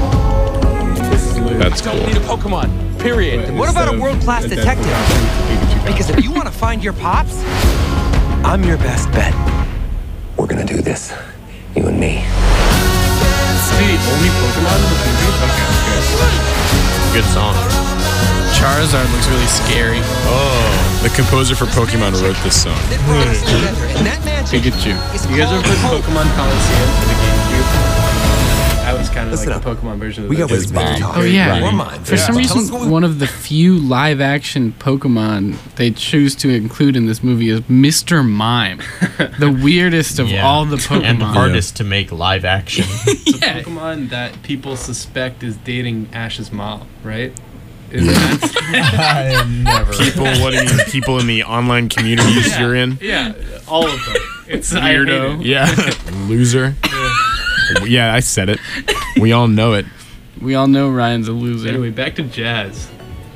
That's Don't cool. need a Pokemon. Period. What about a world-class detective? Because if you want to find your pops, I'm your best bet. We're gonna do this. You and me. Is he the only Pokemon in the movie? Okay, Good song. Charizard looks really scary. Oh, the composer for Pokemon wrote this song. And that magic Pikachu. is You guys ever played called Pokemon Coliseum for the GameCube? That was kind of Listen like up. the Pokemon version of We got this. ways better talk. Oh yeah. More minds. For some Tell us reason, what we- one of the few live-action Pokemon they choose to include in this movie is Mr. Mime, the weirdest of all the Pokemon. And hardest to make live action. It's a Pokemon that people suspect is dating Ash's mom, right? Is that? I never. People, what do you mean? People in the online communities you're in? Yeah, all of them. It's I hate Weirdo. it. Yeah. Loser. Yeah, I said it. We all know it. We all know Ryan's a loser. Anyway, back to Jazz.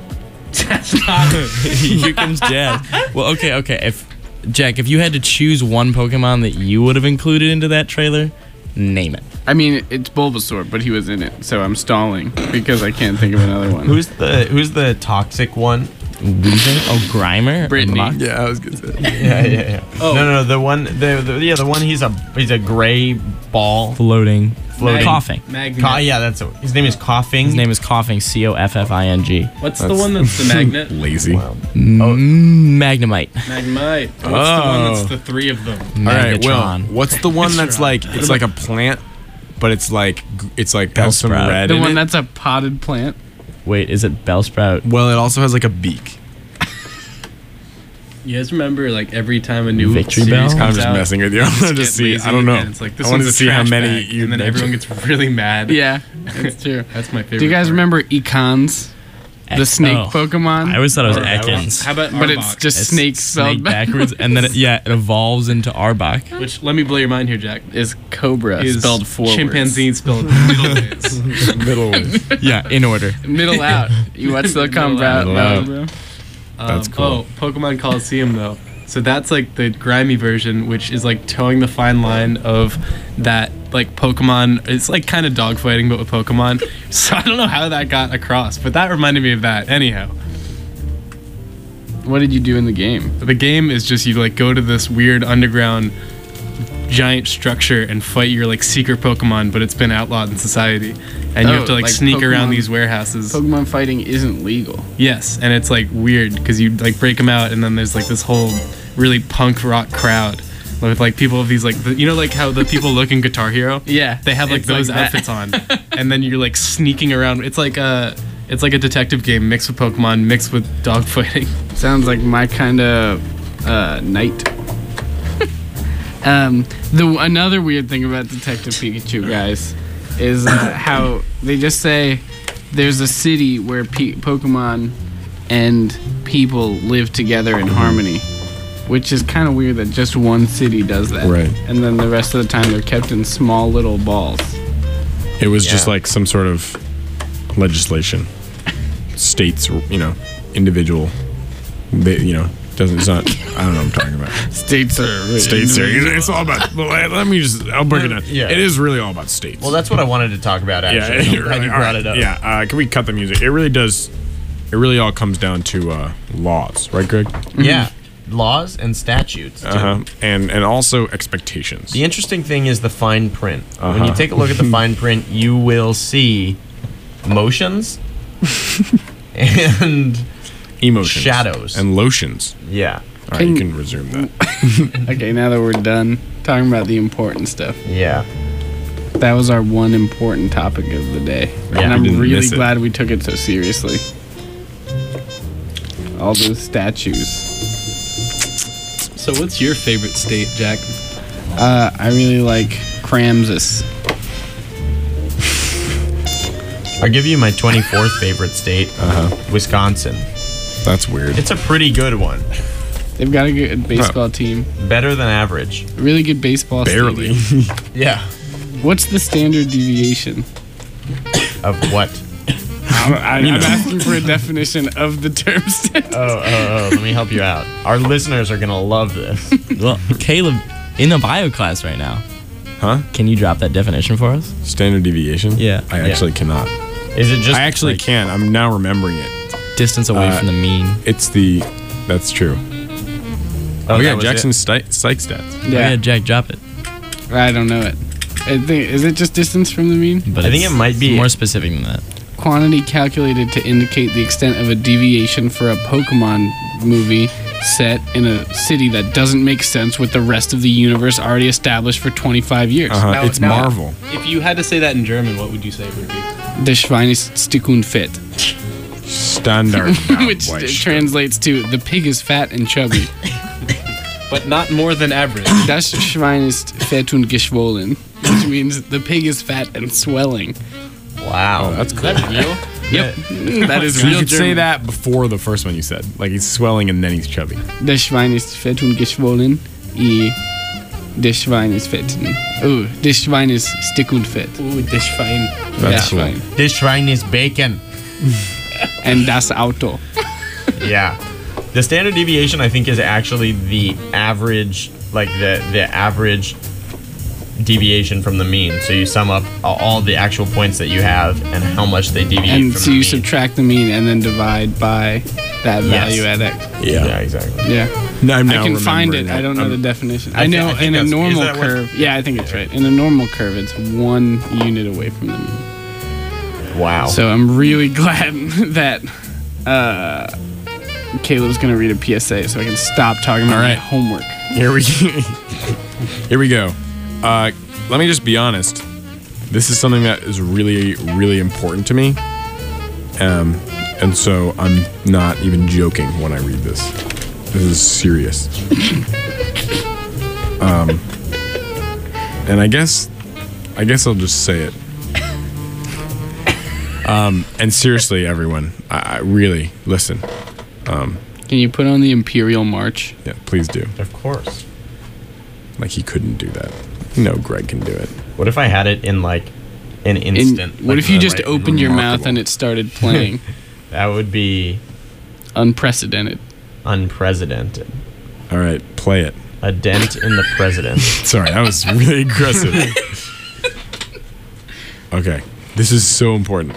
Here comes Jazz. Well, okay. If Jack, if you had to choose one Pokemon that you would have included into that trailer, name it. I mean, it's Bulbasaur, but he was in it, so I'm stalling because I can't think of another one. Who's the toxic one? Weezing? Oh, Grimer? Brittany. Mach- Yeah, I was gonna say. Yeah. Oh. No, the one, the one. He's a gray ball Floating. floating. Coughing. Magnet. Yeah, that's his name is Coughing. His name is Coughing. Coffing. What's the one that's the magnet? Lazy. Magnemite. Magnemite. What's the one Oh. that's the three of them? All right, Will. Megatron. What's the one that's like it's like a plant, but it's like has some Bellsprout. red The in one it? that's a potted plant. Wait, is it Bellsprout? Well, it also has like a beak. You guys remember like every time a new Victory series Bell? comes I'm just out, messing with you. I just wanted to get see. lazy, I don't know. and it's like, this I wanted one's to a see how trash many bag, you and then everyone gets really mad. Yeah, it's true. That's my favorite. Do you guys part. remember Econs? The snake Oh. Pokemon? I always thought it was Or Ekans. How about But it's Arbok? just snake spelled snake backwards, and then it evolves into Arbok. Which, let me blow your mind here, Jack. is Cobra Is spelled forward. chimpanzee spelled middle ways. middle ways. Yeah, in order. Middle out. You watch the come Middle out. out, Middle out. bro. That's cool. Oh, Pokemon Coliseum though. So that's like the grimy version, which is like towing the fine line of that like Pokemon. It's like kind of dogfighting, but with Pokemon. So I don't know how that got across, but that reminded me of that. Anyhow, What did you do in the game? the game is just you like go to this weird underground giant structure and fight your like secret Pokemon, but it's been outlawed in society, and you Oh, have to like like sneak around Pokemon- these warehouses. Pokemon fighting isn't legal. Yes, and it's like weird because you like break them out, and then there's like this whole really punk rock crowd with like people of these like you know like how the people look in Guitar Hero. Yeah, They have like it's those like that. outfits on, and then you're like sneaking around. It's like a detective game mixed with Pokemon mixed with dogfighting. Sounds like my kind of night. Another weird thing about Detective Pikachu, guys, is how they just say there's a city where Pokemon and people live together in harmony, which is kind of weird that just one city does that. Right. And then the rest of the time they're kept in small little balls. It was just Yeah. like some sort of legislation. States, individual. Doesn't. It's not. I don't know what I'm talking about. States are States are. It's all about. Let me just. I'll break it down. Yeah. It is really all about states. Well, that's what I wanted to talk about. Actually, Yeah, I'm glad you brought it up. Yeah, can we cut the music? It really does. It really all comes down to laws, right, Greg? Yeah, laws and statutes. too. And also expectations. The interesting thing is the fine print. When Uh-huh. you take a look at the fine print, you will see motions and Emotions, shadows, and lotions. yeah. All right, you can resume that. Okay, now that we're done talking about the important stuff. Yeah. That was our one important topic of the day. Yeah, and we I'm didn't really miss it. glad we took it so seriously. All those statues. So what's your favorite state, Jack? I really like Kansas. I'll give you my 24th favorite state, Wisconsin. That's weird. It's a pretty good one. They've got a good baseball team. Better than average. Really good baseball Barely. stadium. Yeah. What's the standard deviation? Of what? I'm asking for a definition of the term standard. Oh, let me help you out. Our listeners are going to love this. Well, Caleb, in a bio class right now. Huh? Can you drop that definition for us? Standard deviation? Yeah. I actually cannot. Is it just... I actually can. I'm now remembering it. Distance away from the mean. It's the... That's true. Oh yeah, Jackson's psych stats. Yeah. Jack, drop it. I don't know it. I think, is it just distance from the mean? But I think it might be... more specific than that. Quantity calculated to indicate the extent of a deviation for a Pokemon movie set in a city that doesn't make sense with the rest of the universe already established for 25 years. It's Marvel. If you had to say that in German, what would you say it would be? Der Schwein ist dick und fett. Standard. Which translates to the pig is fat and chubby. But not more than average. Das Schwein ist fett und geschwollen. Which means the pig is fat and swelling. Wow. Oh, that's cool. Is that real? Yep. That is So real you could say German. that before the first one you said. Like he's swelling and then he's chubby. Der Schwein ist fett und geschwollen. Der Schwein ist fett. Oh, der Schwein ist dick und fett. Ooh, der Schwein. That's Der cool. Schwein. This shrine is bacon. And das Auto. Yeah. The standard deviation, I think, is actually the average, like the average deviation from the mean. So you sum up all the actual points that you have and how much they deviate And from so the you mean. subtract the mean and then divide by that Yes. value at X. Yeah, exactly. Yeah. No, I'm now I can find it. remembering I don't know I'm- the definition. I I know think in a that's- is normal that what- curve. Yeah, I think it's right. In a normal curve, it's 1 unit away from the mean. Wow. So I'm really glad that Caleb's gonna read a PSA, so I can stop talking about my homework. Here we go. Let me just be honest. This is something that is really, really important to me. And so I'm not even joking when I read this. This is serious. And I guess I'll just say it. And seriously, everyone, I really listen. Can you put on the Imperial March? Yeah, please do. Of course. Like he couldn't do that. No, Greg can do it. What if I had it in like an instant? What like, if you the just right- opened your mouth and it started playing? That would be Unprecedented. unprecedented. All right, play it. A dent in the president. Sorry, that was really aggressive. Okay, this is so important.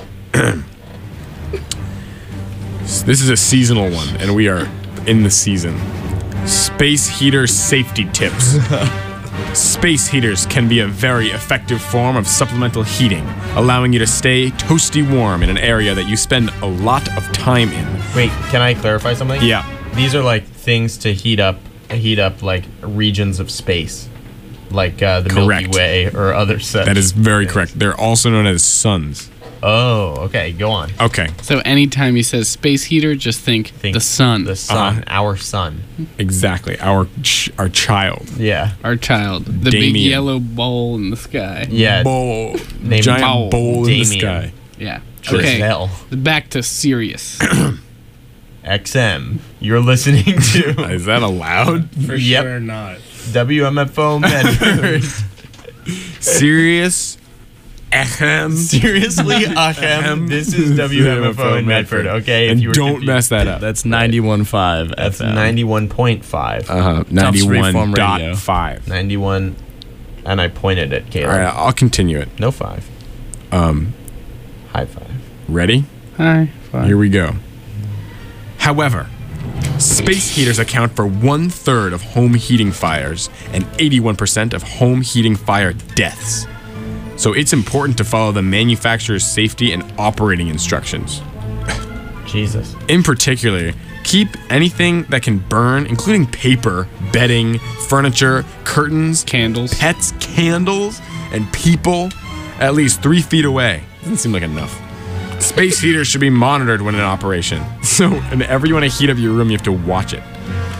This is a seasonal one, and we are in the season. Space heater safety tips. Space heaters can be a very effective form of supplemental heating, allowing you to stay toasty warm in an area that you spend a lot of time in. Wait, can I clarify something? Yeah. These are like things to heat up like regions of space, like the Milky Correct. Way or other such. That is very correct. They're also known as suns. Oh, okay. Go on. Okay. So anytime he says space heater, just think the sun. The sun, our sun. Exactly. Our child. Yeah. Our child. The big Damien. yellow bowl in the sky. Yeah. Bowl. Named Giant bowl in the Damien. sky. Yeah. Giselle. Okay. Back to Sirius. XM. You're listening to. Is that allowed? For Yep. sure not. WMFO Medford. Serious. Ahem. Seriously, Ahem. This is WMFO in Medford. Okay. And if you were don't confused. mess that up. That's 91.5 That's FM. 91.5. Top three form radio. 91.5. 91. And I pointed at Caleb. All right, I'll continue it. No 5. High 5. Ready? Hi. Fine. Here we go. However, space heaters account for 1/3 of home heating fires and 81% of home heating fire deaths. So it's important to follow the manufacturer's safety and operating instructions. Jesus. In particular, keep anything that can burn, including paper, bedding, furniture, curtains, Candles. pets, candles, and people, at least 3 feet away. Doesn't seem like enough. Space heaters should be monitored when in operation. So whenever you want to heat up your room, you have to watch it.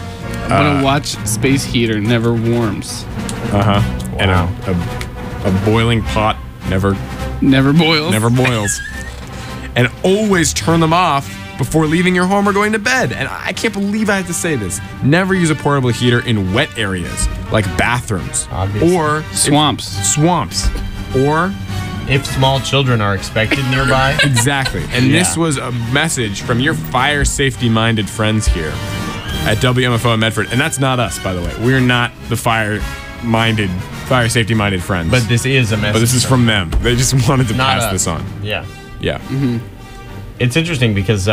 But a watch space heater never warms. And a boiling pot never boils. And always turn them off before leaving your home or going to bed. And I can't believe I have to say this. Never use a portable heater in wet areas like bathrooms or swamps. Or if small children are expected nearby. Exactly. And this was a message from your fire safety minded friends here at WMFO in Medford. And that's not us, by the way. We're not the fire safety minded friends. But this is a message. But this is from them. They just wanted to Not pass us. this on. Yeah. Yeah. It's interesting because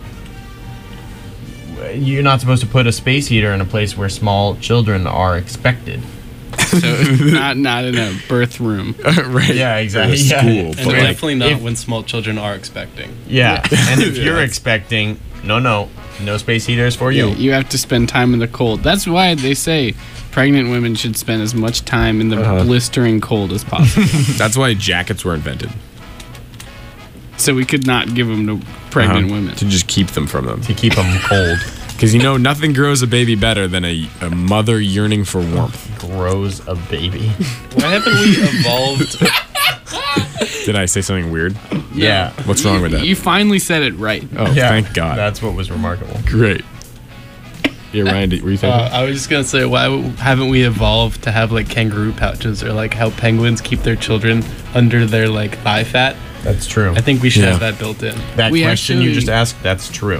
you're not supposed to put a space heater in a place where small children are expected. So not in a birth room. Right. Yeah, exactly. School. And But definitely not when small children are expecting. Yeah. And if you're expecting, no space heaters for you. Yeah, you have to spend time in the cold. That's why they say pregnant women should spend as much time in the blistering cold as possible. that's why jackets were invented. So we could not give them to pregnant women. To just keep them from them. To keep them cold. Because nothing grows a baby better than a mother yearning for warmth. Grows a baby. Why haven't we evolved? Did I say something weird? Yeah. What's wrong with that? You finally said it right. Oh, thank God. That's what was remarkable. Great. Yeah, Ryan, were you thinking? I was just gonna say, why haven't we evolved to have like kangaroo pouches, or like how penguins keep their children under their like thigh fat? That's true. I think we should have that built in. That We question you actually- just asked, that's true.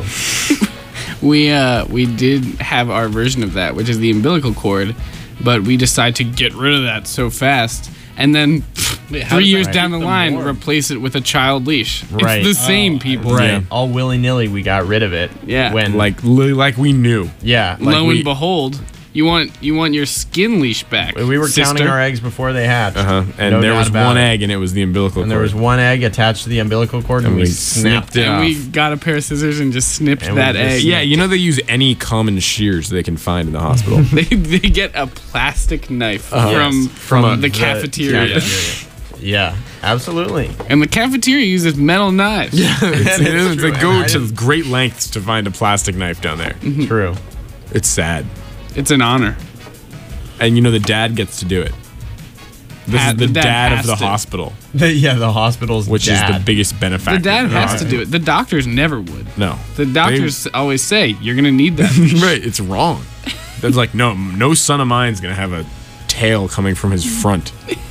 We did have our version of that, which is the umbilical cord, but we decided to get rid of that so fast, and then Wait, how 3 does years that down keep the them line, warm? replace it with a child leash. Right. It's the same, people. Right. Yeah. All willy-nilly, we got rid of it. Yeah. When, Like we knew. yeah. Lo and behold, you want your skin leash back. We were counting sister. our eggs before they hatched. And No there doubt was about one it. egg, and it was the umbilical And cord. there was one egg attached to the umbilical cord, and And we we snapped snipped it it. And off. we got a pair of scissors and just snipped And we that just egg. Yeah, they use any common shears they can find in the hospital. They get a plastic knife from the cafeteria. Yeah, absolutely. And the cafeteria uses metal knives. It's true. they go I to didn't- great lengths to find a plastic knife down there. True. It's sad. It's an honor. And the dad gets to do it. This is the The dad dad of has the to. hospital, The hospital's which dad. is the biggest benefactor. The dad has to do it. The doctors never would. No. The doctors always say, you're going to need that. Right, it's wrong. That's like, no son of mine's going to have a tail coming from his front.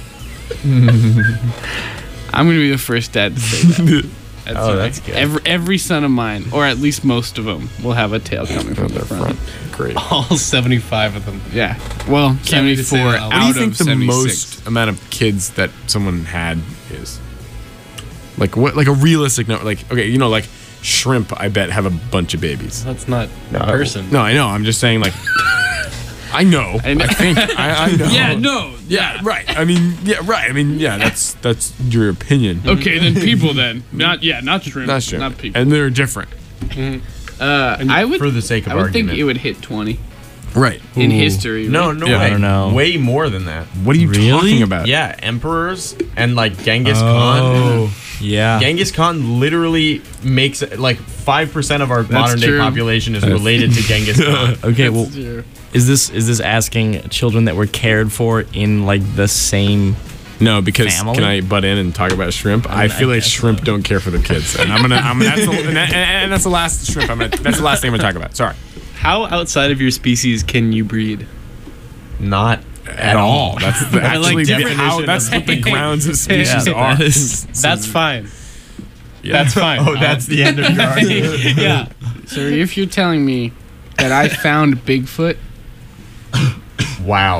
I'm going to be the first dad to say that. That's good. Every son of mine, or at least most of them, will have a tail coming from the front. Great. All 75 of them. Yeah. Well, Can't wait to 74 say that. out What do you of think the 76. most amount of kids that someone had is? Like what? Like a realistic number? Like like shrimp, I bet have a bunch of babies. That's not a person. No, I know. I'm just saying, like, I know. I know. I think I know. Yeah, no. Yeah, right. I mean, yeah, right. I mean, yeah. That's your opinion. Okay, then people then. Not shrimp. Not sure. Not people. And they're different. I would, for the sake of I would argument. think it would hit 20 Right. in history. No, right? no Yeah, way. I don't know. Way more than that. What are you talking about? Yeah, emperors and like Genghis Khan. Oh, yeah. Genghis Khan literally makes like 5% of our modern day true. population is related to Genghis Khan. Okay, well, That's true. is this asking children that were cared for in like the same? No, because Family? can I butt in and talk about shrimp? I feel like shrimp don't care for the kids, and that's the last shrimp. That's the last thing I'm gonna talk about. Sorry. How outside of your species can you breed? Not At all. That's actually definition that's of what the grounds of species Yeah, are. That's fine. Yeah. That's fine. Oh, that's the end of your argument. Yeah. So if you're telling me that I found Bigfoot, Wow.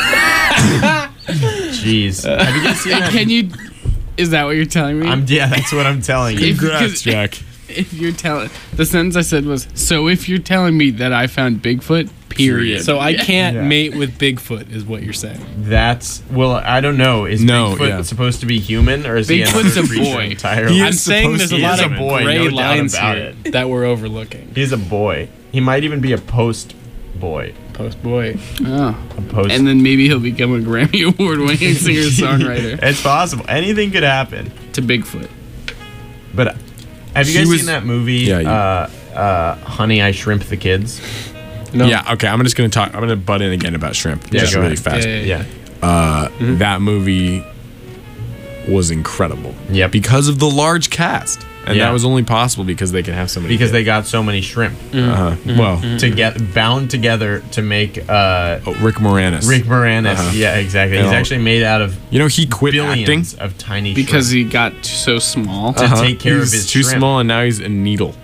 Jeez. Have you guys seen that? can you? Is that what you're telling me? Yeah, that's what I'm telling you. Congrats, Jack. If you're telling, the sentence I said was, so if you're telling me that I found Bigfoot, period. So I can't Yeah. mate with Bigfoot, is what you're saying. That's well, I don't know. Is No, Bigfoot yeah. supposed to be human or is Bigfoot's he a another creature boy. entirely? He I'm is saying supposed there's to a be lot a of boy, gray no doubt lines about here it. that we're overlooking. He's a boy. He might even be a post boy. Post boy. Oh. A post. And then maybe he'll become a Grammy Award-winning singer-songwriter It's possible. Anything could happen. to Bigfoot. But have you He guys was- seen that movie? Yeah, Honey, I Shrimp the Kids. No. Yeah. Okay. I'm just gonna talk. I'm gonna butt in again about shrimp. Just go really ahead. fast. Yeah. That movie was incredible. Yep. Because of the large cast, and Yeah. that was only possible because they could have so many. Because kids. they got so many shrimp Well, to get bound together to make Rick Moranis. Rick Moranis. Yeah, exactly. He's And all- actually made out of You know, he quit acting billions of tiny Because shrimp. he got so small. To take care of He's his too shrimp. small, and now he's a needle.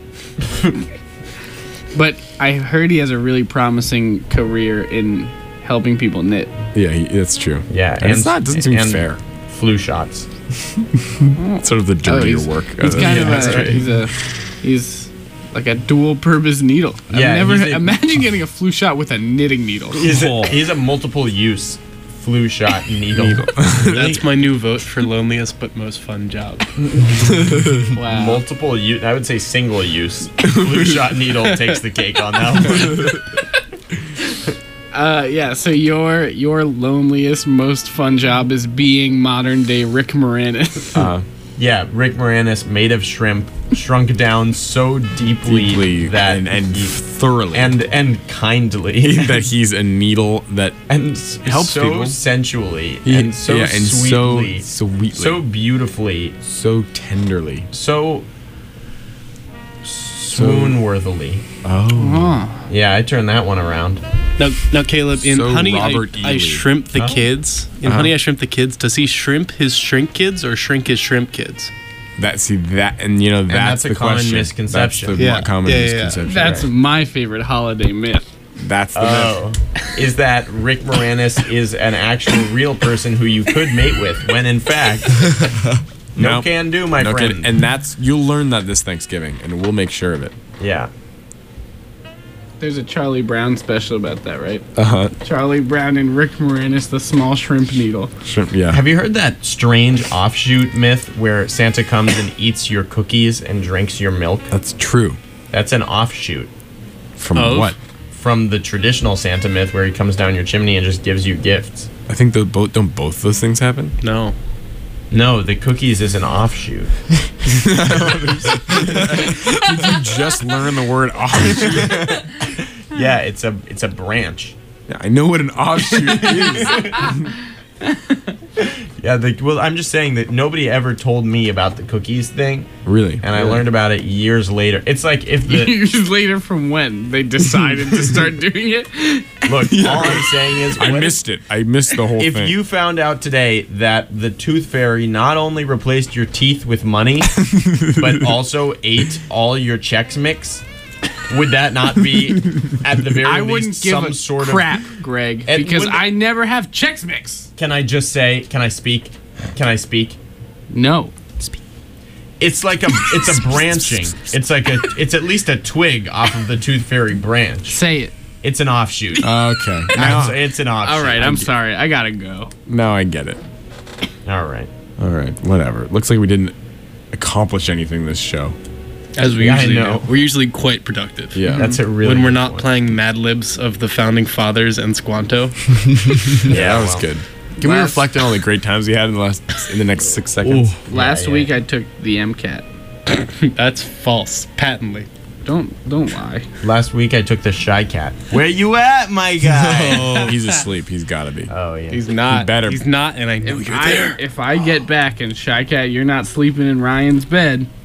But I heard he has a really promising career in helping people knit. Yeah, that's true. Yeah, and it's not doesn't seem and fair. Flu shots. Sort of the dirtier he's, work. He's kind Yeah, of he's like a dual-purpose needle. Yeah, I've never he's a- imagine getting a flu shot with a knitting needle. He's a multiple use flu shot needle. That's my new vote for loneliest but most fun job. Wow. Multiple use. I would say single use. Flu shot needle takes the cake on that one. Yeah, so your loneliest, most fun job is being modern day Rick Moranis. Yeah, Rick Moranis, made of shrimp, shrunk down so deeply, that and he- thoroughly and kindly that he's a needle that and helps so people. Sensually He- and so yeah, and sweetly, so sweetly, so beautifully, so tenderly, so swoon-worthily. Oh. Yeah, I turned that one around. Now, Caleb, in So Honey, Robert I Ely. shrimp the Huh? kids. In Honey, I shrimp the kids. Does he shrimp his shrink kids or shrink his shrimp kids? that's that's a the common question. misconception. That's the Yeah. common Yeah, yeah, yeah. misconception. That's Right. my favorite holiday myth. That's the myth. Oh, is that Rick Moranis is an actual real person who you could mate with, when in fact, no Nope. can do, my No friend. kidding. And that's you'll learn that this Thanksgiving, and we'll make sure of it. Yeah. There's a Charlie Brown special about that, right? Charlie Brown and Rick Moranis, the small shrimp needle. Shrimp, yeah. Have you heard that strange offshoot myth where Santa comes and eats your cookies and drinks your milk? That's true. That's an offshoot From Of? what? from the traditional Santa myth where he comes down your chimney and just gives you gifts. I think don't both those things happen? No. No, the cookies is an offshoot. Did you just learn the word offshoot? Yeah, it's a branch. Yeah, I know what an offshoot is. Yeah, well, I'm just saying that nobody ever told me about the cookies thing, Really? and I learned about it years later. It's like if the Years later from when they decided to start doing it. look, all I'm saying is I what missed it. I missed the whole if thing. you found out today that the tooth fairy not only replaced your teeth with money, but also ate all your Chex Mix, would that not be at the very I least wouldn't give some a sort crap, of? Greg, And because wouldn't- I never have Chex Mix. Can I just say? Can I speak? Can I speak? No. It's like it's a branching. It's like it's at least a twig off of the tooth fairy branch. Say it. It's an offshoot. Okay. It's an offshoot. All right, I'm sorry. I gotta go. Now I get it. All right. All right. Whatever. Looks like we didn't accomplish anything this show. As we Yeah, I usually know. do. We're usually quite productive. Yeah. That's a really when we're good not point. playing Mad Libs of the Founding Fathers and Squanto. Yeah, that was well. good. Can we reflect on all the great times we had in the next 6 seconds? Last yeah. week I took the MCAT. That's false, patently. Don't lie. Last week I took the Shy Cat. Where you at, my guy? Oh, he's asleep. He's got to be. Oh yeah. He's not. better- He's not, and I know you're there. If I get back and Shy Cat, you're not sleeping in Ryan's bed.